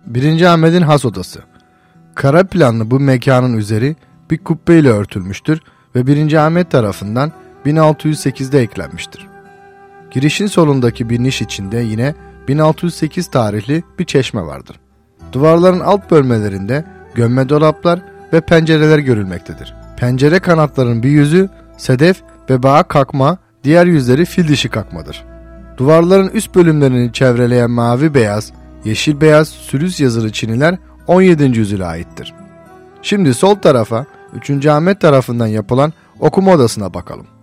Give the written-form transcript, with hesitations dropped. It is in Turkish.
1. Ahmet'in has odası. Kara planlı bu mekanın üzeri bir kubbeyle örtülmüştür ve 1. Ahmet tarafından 1608'de eklenmiştir. Girişin solundaki bir niş içinde yine 1608 tarihli bir çeşme vardır. Duvarların alt bölmelerinde gömme dolaplar ve pencereler görülmektedir. Pencere kanatlarının bir yüzü sedef ve bağa kakma, diğer yüzleri fil dişi kakmadır. Duvarların üst bölümlerini çevreleyen mavi beyaz, yeşil beyaz sülüs yazılı çiniler 17. yüzyıla aittir. Şimdi sol tarafa 3. Ahmet tarafından yapılan okuma odasına bakalım.